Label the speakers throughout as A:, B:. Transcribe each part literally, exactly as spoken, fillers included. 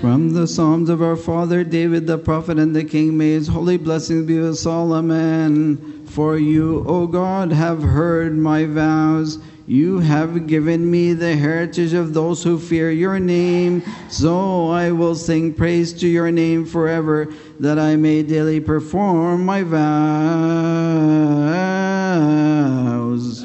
A: From the Psalms of our father David the prophet and the king, may his holy blessings be with us all. Amen. For you, O God, have heard my vows. You have given me the heritage of those who fear your name. So I will sing praise to your name forever, that I may daily perform my vows.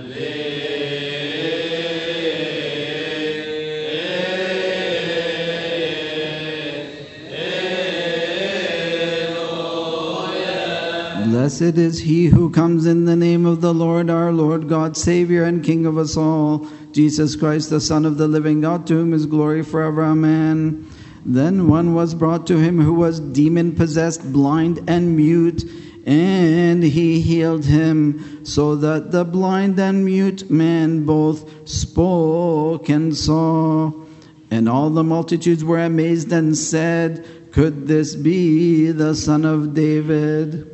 A: Blessed is he who comes in the name of the Lord, our Lord God, Savior and King of us all, Jesus Christ, the Son of the living God, to whom is glory forever. Amen. Then one was brought to him who was demon-possessed, blind and mute, and he healed him, so that the blind and mute man both spoke and saw. And all the multitudes were amazed and said, "Could this be the Son of David?"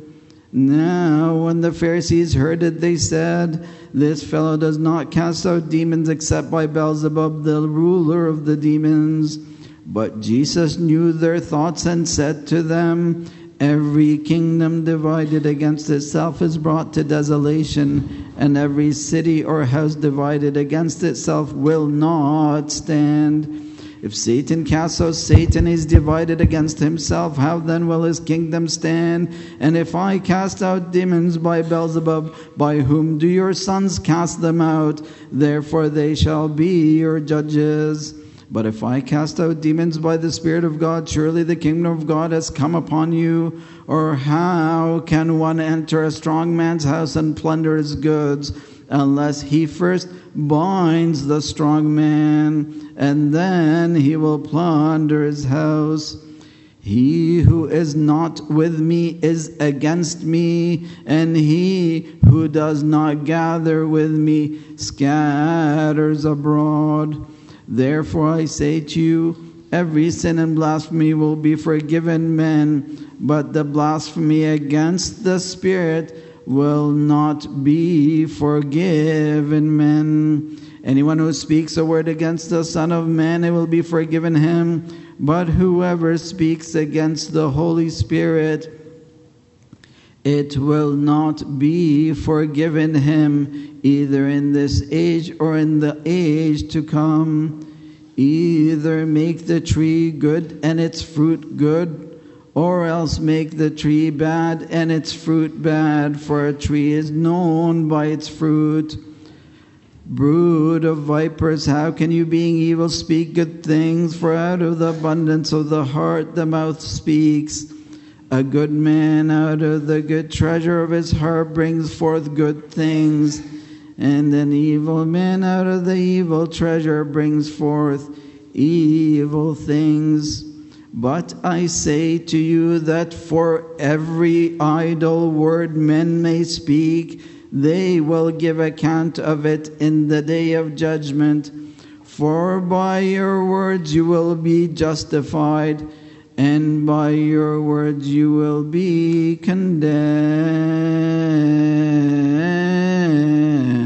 A: Now, when the Pharisees heard it, they said, "This fellow does not cast out demons except by Beelzebub, the ruler of the demons." But Jesus knew their thoughts and said to them, "Every kingdom divided against itself is brought to desolation, and every city or house divided against itself will not stand. If Satan casts out Satan, he is divided against himself. How then will his kingdom stand? And if I cast out demons by Beelzebub, by whom do your sons cast them out? Therefore they shall be your judges. But if I cast out demons by the Spirit of God, surely the kingdom of God has come upon you. Or how can one enter a strong man's house and plunder his goods, unless he first binds the strong man, and then he will plunder his house? He who is not with me is against me, and he who does not gather with me scatters abroad. Therefore I say to you, every sin and blasphemy will be forgiven men, but the blasphemy against the Spirit will not be forgiven men. Anyone who speaks a word against the Son of Man, it will be forgiven him. But whoever speaks against the Holy Spirit, it will not be forgiven him, either in this age or in the age to come. Either make the tree good and its fruit good, or else make the tree bad and its fruit bad, for a tree is known by its fruit. Brood of vipers, how can you, being evil, speak good things? For out of the abundance of the heart the mouth speaks. A good man out of the good treasure of his heart brings forth good things, and an evil man out of the evil treasure brings forth evil things. But I say to you that for every idle word men may speak, they will give account of it in the day of judgment. For by your words you will be justified, and by your words you will be condemned.